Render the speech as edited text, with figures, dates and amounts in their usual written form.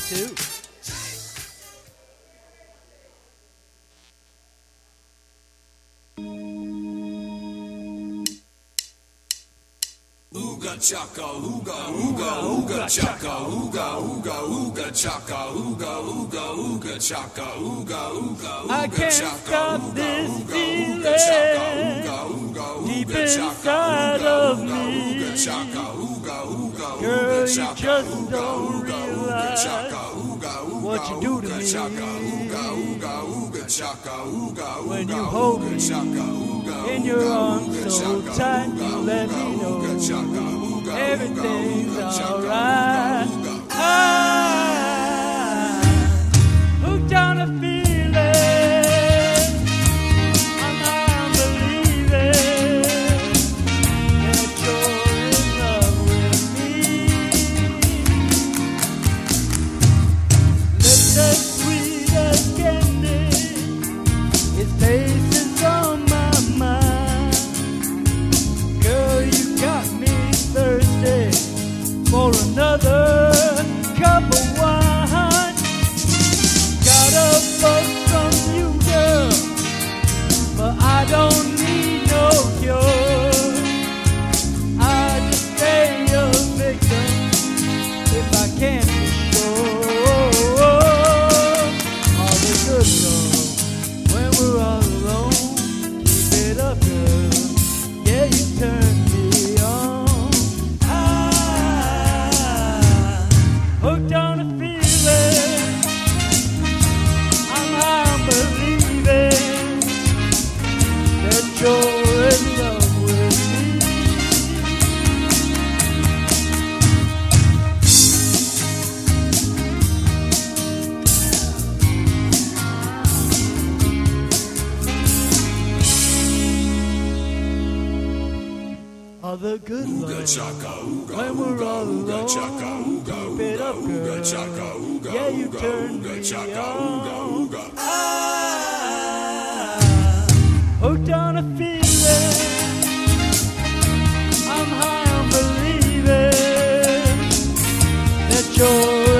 too. Ooga chaka, ooga, ooga, ooga chaka, ooga, ooga, ooga chaka, ooga, ooga, ooga chaka, ooga, ooga, I ooga can't chaka, stop ooga, this ooga, ooga chaka, feeling ooga, ooga, deep ooga chaka, inside ooga, of ooga, me. ooga chaka, ooga, ooga, Girl, ooga you chaka, just ooga, don't ooga, ooga chaka, realize ooga, ooga, what you do to ooga me chaka, ooga, ooga, ooga chaka, ooga, when ooga, you hold ooga me chaka, ooga, in your ooga, arms ooga so chaka, tight. ooga, You let ooga, me know ooga chaka, ooga, everything's ooga, chaka, alright. ooga, ooga. I'm hooked on a feeling. I'm believing that you're in love with me. Lips as sweet as candy, his face is on my mind. Girl, you got me thirsty for another cup of wine. Got a bug from you, girl, but I don't need no cure. I just stay a victim if I can't be sure. All the good love when we're all alone. Keep it up, girl. Yeah, you turn me on. Hooked on a feeling. I'm believing that you're in love with me. All the good love when we're all alone. Keep it up, girl. Yeah, you turn me on. Hooked on a feeling. I'm high on believing that you're